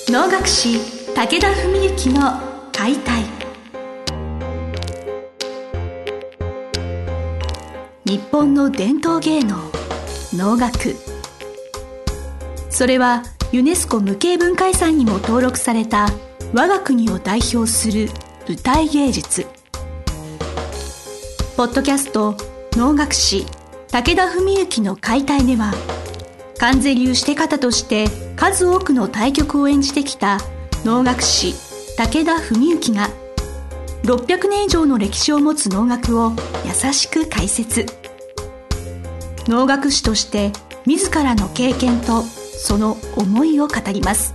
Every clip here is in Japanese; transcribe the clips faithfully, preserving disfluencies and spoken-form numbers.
能楽師武田文幸の解体。日本の伝統芸能能楽、それはユネスコ無形文化遺産にも登録された我が国を代表する舞台芸術。ポッドキャスト能楽師武田文幸の解体では、観世流して方として数多くの大曲を演じてきた能楽師武田文幸がろっぴゃくねん以上の歴史を持つ能楽を優しく解説。能楽師として自らの経験とその思いを語ります。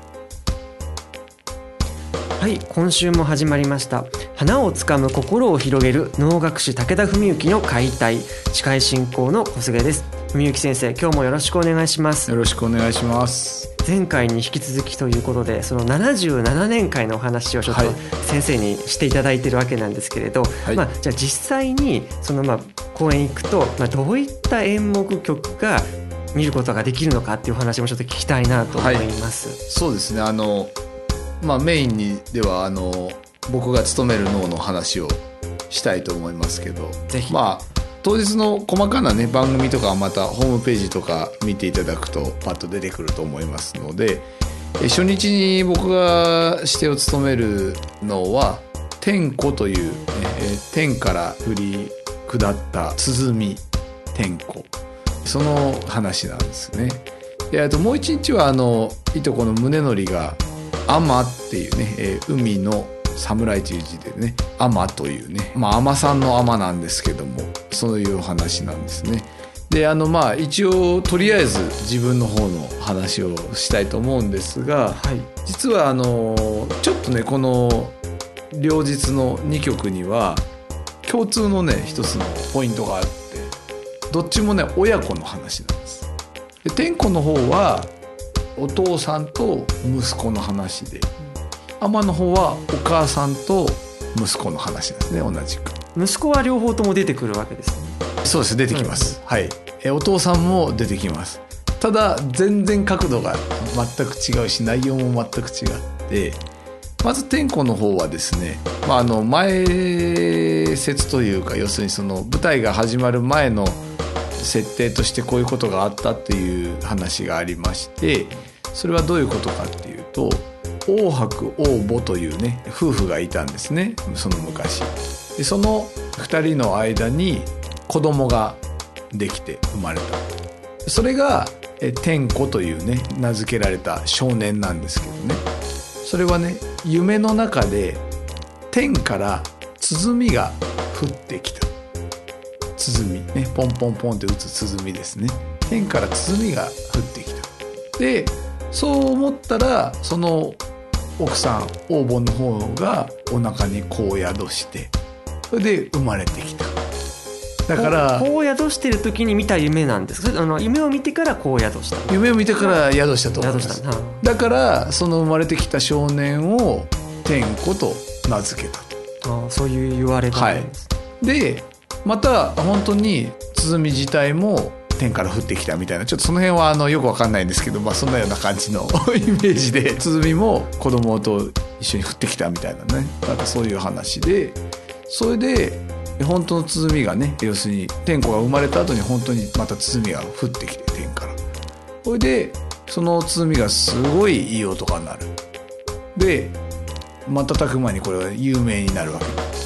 はい、今週も始まりました。花をつかむ心を広げる能楽師武田文幸の解体。司会進行の小菅です。文幸先生、今日もよろしくお願いします。 よろしくお願いします。 前回に引き続きということで、そのななじゅうななねんかいのお話をちょっと先生にしていただいているわけなんですけれど、はい、まあ、じゃあ実際にそのまあ公演行くと、まあ、どういった演目曲が見ることができるのかっていう話もちょっと聞きたいなと思います。はい、 そうですね、あの、まあ、メインにではあの僕が勤める能の話をしたいと思いますけど、 ぜひ、 まあ、当日の細かな、ね、番組とかはまたホームページとか見ていただくとパッと出てくると思いますので、初日に僕が指定を務めるのは天子という、ね、天から降り下った鼓天子、その話なんですね。で、あともう一日はあのいとこの宗則が海っていうね、えー、海の侍という字でね、海というね、まあ海さんの海なんですけども、そういう話なんですね。で、あのまあ一応とりあえず自分の方の話をしたいと思うんですが、はい、実はあのちょっとね、この両日のにきょくには共通のね一つのポイントがあって、どっちもね親子の話なんです。で、天子の方はお父さんと息子の話で、海の方はお母さんと息子の話ですね。同じく息子は両方とも出てくるわけですね。 そうです、出てきます、うん、はい。えお父さんも出てきます。ただ全然角度が全く違うし、内容も全く違って、まず天子の方はですね、まあ、あの前説というか、要するにその舞台が始まる前の設定としてこういうことがあったっていう話がありまして、それはどういうことかっていうと、王伯王母というね夫婦がいたんですね、その昔。で、そのふたりの間に子供ができて生まれた。それが天子というね名付けられた少年なんですけどね、それはね夢の中で天から鼓が降ってきた。鼓ね、ポンポンポンって打つ鼓ですね。天から鼓が降ってきた。で、そう思ったら、その奥さん王母の方がお腹に子を宿して、それで生まれてきた。だから子を宿してる時に見た夢なんですか？あの夢を見てから子を宿した？ 夢を見てから宿したと思います。だからその生まれてきた少年を天子と名付けたと。 あ、そういう言われ方なんです、 はい、でまた本当に鼓自体も天から降ってきたみたいな、ちょっとその辺はあのよくわかんないんですけど、まあ、そんなような感じのイメージで、鼓も子供と一緒に降ってきたみたいなね、なんかそういう話で、それで本当の鼓がね、要するに天子が生まれた後に本当にまた鼓が降ってきて、天から、それでその鼓がすごいいい音が鳴る。で瞬く間にこれは有名になるわけなんです。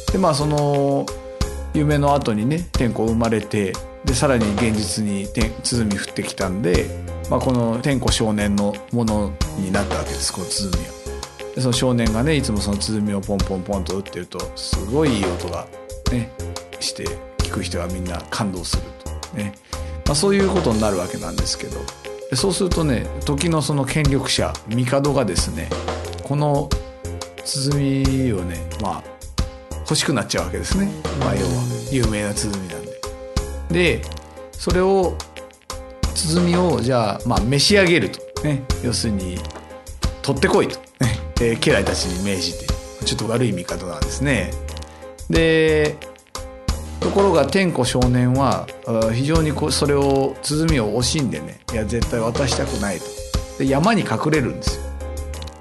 で、まあその夢の後にね天子生まれて、でさらに現実に鼓降ってきたんで、まあ、この天子少年のものになったわけです、この鼓は。でその少年がねいつもその鼓をポンポンポンと打ってると、すごいいい音がねして聞く人はみんな感動するとね、まあ、そういうことになるわけなんですけど、でそうするとね、時のその権力者帝がですね、この鼓をね、まあ欲しくなっちゃうわけですね。まあ、要は有名な鼓なんで。でそれを鼓をじゃあ、まあ、召し上げると、ね、要するに取ってこいと、ね、えー、家来たちに命じて、ちょっと悪い見方なんですね。でところが天子少年は非常にこうそれを鼓を惜しんでね、いや絶対渡したくないと。で山に隠れるんですよ。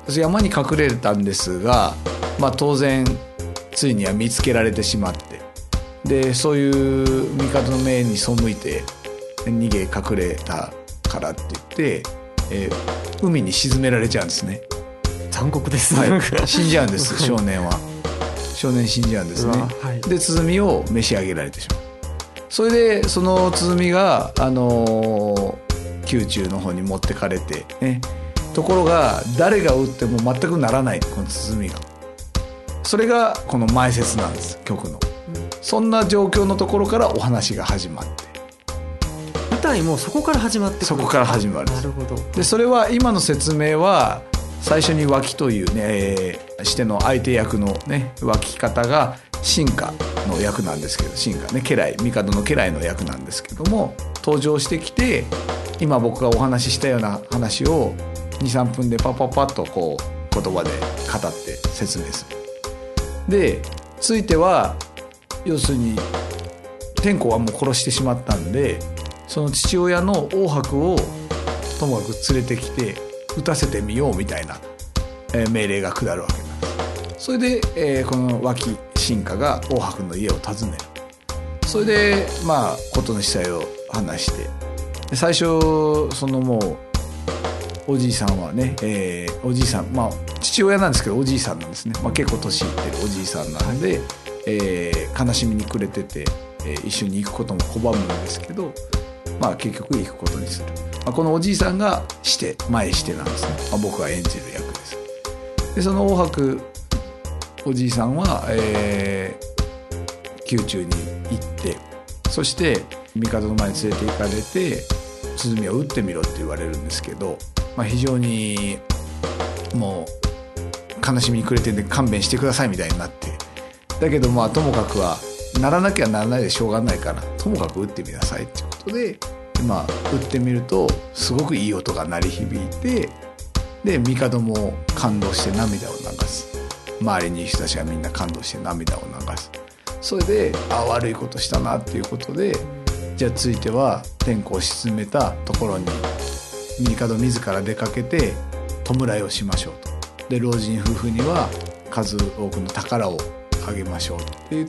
私山に隠れたんですが、まあ、当然ついには見つけられてしまって、でそういう帝の命に背いて逃げ隠れたからって言って、えー、海に沈められちゃうんですね。 残酷ですね、 はい、 死んじゃうんです少年は。少年死んじゃうんですね、はい、で鼓を召し上げられてしまう。それでその鼓が、あのー、宮中の方に持ってかれて、ね、ところが誰が打っても全くならない、この鼓が。それがこの前説なんです、曲の。そんな状況のところからお話が始まって、 舞台もそこから始まってくる。 そこから始まる。 なるほど。 でそれは今の説明は最初に脇というね、えー、しての相手役のね脇方が臣下の役なんですけど、臣下ね家来、帝の家来の役なんですけども、登場してきて今僕がお話ししたような話を にさんぷんでパパパッとこう言葉で語って説明する。でついては要するに天子はもう殺してしまったんで、その父親の王伯をともかく連れてきて撃たせてみようみたいな、えー、命令が下るわけなんです。それで、えー、この脇臣下が王伯の家を訪ねる。それでまあ事の次第を話して、で最初そのもうおじいさんはね、えー、おじいさん、まあ父親なんですけどおじいさんなんですね、まあ、結構年いってるおじいさんなんで、えー、悲しみに暮れてて、えー、一緒に行くことも拒むんですけど、まあ結局行くことにする。まあ、このおじいさんがして前してなんですね、まあ、僕が演じる役です。でその王伯おじいさんは、えー、宮中に行って、そして帝の前に連れて行かれて鼓を打ってみろって言われるんですけど、まあ、非常にもう悲しみに暮れてんで勘弁してくださいみたいになって、だけどまあともかくはならなきゃならないでしょうがないからともかく打ってみなさいっていうことで、まあ、打ってみるとすごくいい音が鳴り響いて、で帝も感動して涙を流す。周りにいる人たちがみんな感動して涙を流す。それであ悪いことしたなっていうことで、じゃあついては天子を沈めたところに帝自ら出かけて弔いをしましょうと。で老人夫婦には数多くの宝をあげましょうって言って、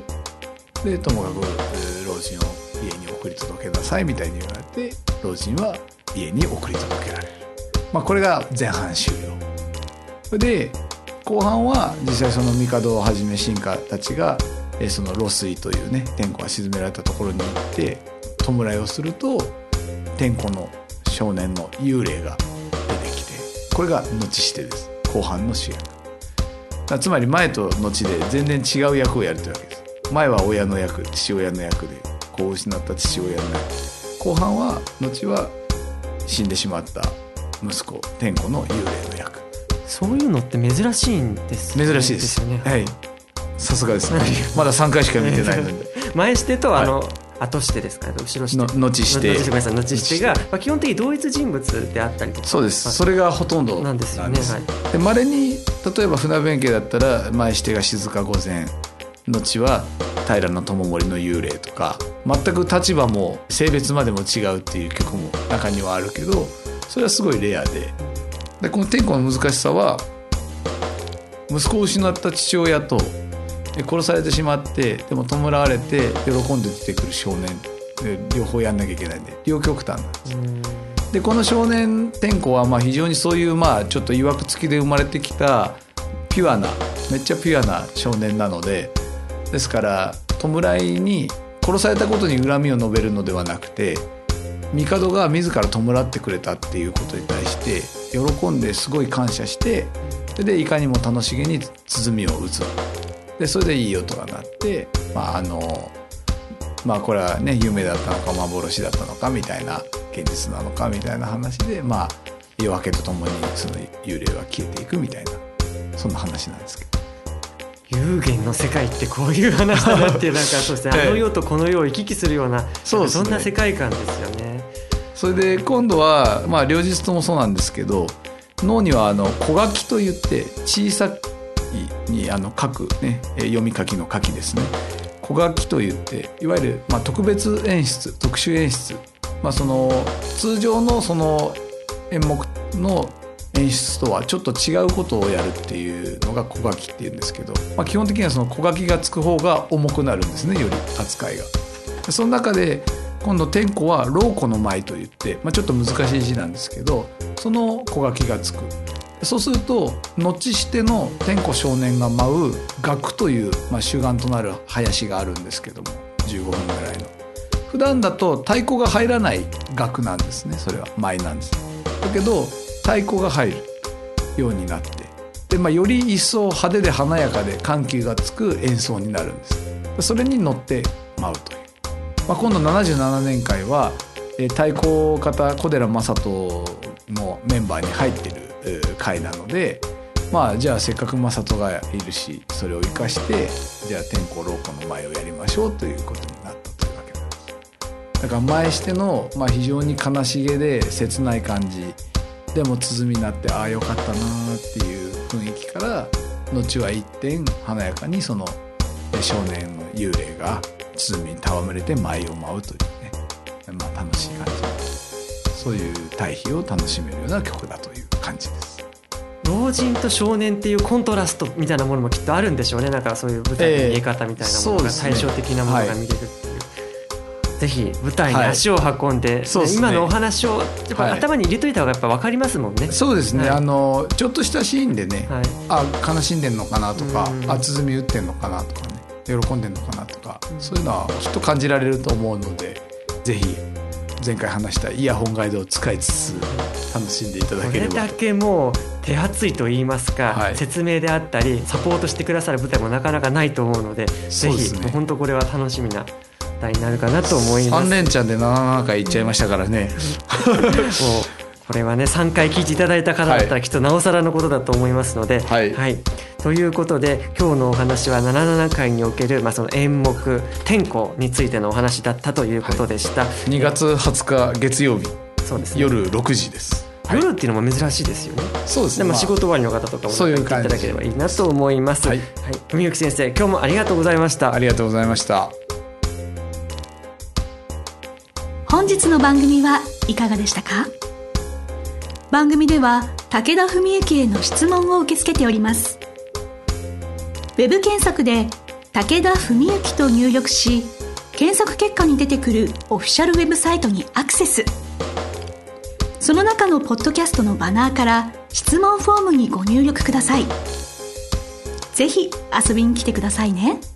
でともかく老人を家に送り届けなさいみたいに言われて、老人は家に送り届けられる。まあこれが前半終了で、後半は実際その帝をはじめ臣下たちがその露水というね天子が沈められたところに行って弔いをすると、天子の少年の幽霊が出てきて、これが後してです。後半の主役。つまり前と後で全然違う役をやるというわけです。前は親の役、父親の役で子を失った父親の役、後半は後は死んでしまった息子天子の幽霊の役。 そういうのって珍しいんですね。 珍しいですよね。はい、さすがですねまださんかいしか見てないので前してとあの、はい、後してですかね、後ろしての後してごめんなさい後してが、まあ、基本的に同一人物であったりとか。 そうです、それがほとんどなんですよね。 で稀に例えば船弁慶だったら前してが静御前、後は平知盛の幽霊とか、全く立場も性別までも違うっていう曲も中にはあるけど、それはすごいレアで、でこの天子の難しさは息子を失った父親と殺されてしまってでも弔われて喜んで出てくる少年で両方やんなきゃいけないんで両極端なんです。でこの少年天子はまあ非常にそういうまあちょっといわくつきで生まれてきたピュアなめっちゃピュアな少年なので、ですから弔いに殺されたことに恨みを述べるのではなくて、帝が自ら弔ってくれたっていうことに対して喜んですごい感謝して、でいかにも楽しげに鼓を打つ。でそれでいい音が鳴って、まああのまあこれはね夢だったのか幻だったのかみたいな、現実なのかみたいな話で、まあ夜明けとともにその幽霊は消えていくみたいな、そんな話なんですけど。 幽玄の世界ってこういう話だなっていうなんかそうですね、あの世とこの世を行き来するような、そうですね、そんな世界観ですよね。 それで今度はまあ両日ともそうなんですけど、脳にはあの小書きといって小さいにあの書くね、読み書きの書きですね。小書きといっていわゆるまあ特別演出、特殊演出、まあその通常のその演目の演出とはちょっと違うことをやるっていうのが小書きっていうんですけど、まあ、基本的にはその小書きがつく方が重くなるんですね、より扱いが。その中で今度天子は老子の舞といって、まあ、ちょっと難しい字なんですけど、その小書きがつく。そうすると後しての天子少年が舞う楽という、まあ、主眼となる囃子があるんですけども、じゅうごふんぐらいの。普段だと太鼓が入らない楽なんですね。それは舞なんです。だけど太鼓が入るようになって、で、まあ、より一層派手で華やかで緩急がつく演奏になるんです。それに乗って舞うという、まあ、今度ななじゅうななねん会は、えー、太鼓方小寺正人もメンバーに入っている、えー、会なので、まあじゃあせっかく正人がいるし、それを生かしてじゃあ天子老子の舞をやりましょうということになったというわけなんです。だから前しての、まあ、非常に悲しげで切ない感じでも鼓になって、ああよかったなっていう雰囲気から、後は一転華やかにその少年の幽霊が鼓に戯れて舞を舞うというね、まあ、楽しい感じ、そういう対比を楽しめるような曲だという感じです。 老人と少年っていうコントラストみたいなものもきっとあるんでしょうね。なんかそういう舞台の見え方みたいなものが、対照的なものが見れるっていう、はい、ぜひ舞台に足を運んで、はい、今のお話をやっぱ頭に入れといた方がやっぱ分かりますもんね。 そうですね、はい、あのちょっとしたシーンでね、はい、あ悲しんでんのかなとか、あ鼓打ってんのかなとかね、喜んでんのかなとか、そういうのはきっと感じられると思うので、ぜひ前回話したイヤホンガイドを使いつつ楽しんでいただければ。 これだけもう手厚いと言いますか、はい、説明であったりサポートしてくださる舞台もなかなかないと思うので、ぜひもう本当これは楽しみな舞台になるかなと思います。 さん連チャンでななななかい行っちゃいましたからねもうこれはねさんかい聞いていただいた方だったらきっとなおさらのことだと思いますので、 はいはい、ということで今日のお話はななじゅうななかいにおける、まあ、その演目天子についてのお話だったということでした、はい、 にがつはつか月曜日、 そうですね、 夜ろくじです。 夜っていうのも珍しいですよね。 そうですね。 でも仕事終わりの方とかも聞いていただければいいなと思います。はい、はい、文幸先生、今日もありがとうございました。 ありがとうございました。 本日の番組はいかがでしたか？番組では武田文幸への質問を受け付けております。ウェブ検索で武田文幸と入力し、検索結果に出てくるオフィシャルウェブサイトにアクセス。その中のポッドキャストのバナーから質問フォームにご入力ください。ぜひ遊びに来てくださいね。